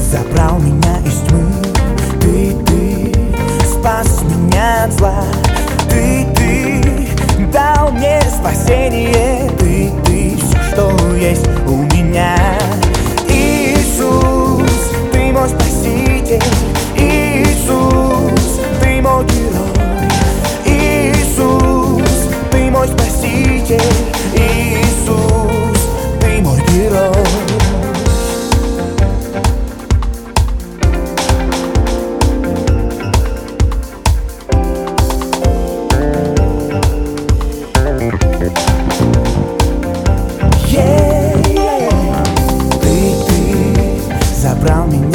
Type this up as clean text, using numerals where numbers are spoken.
забрал меня из тьмы. Ты спас меня от зла. Ты дал мне спасение. Ты все, что есть у меня. Иисус, ты мой спаситель. Иисус, ты мой герой. Иисус, ты мой спаситель. Иисус, ты мой герой. Забрал меня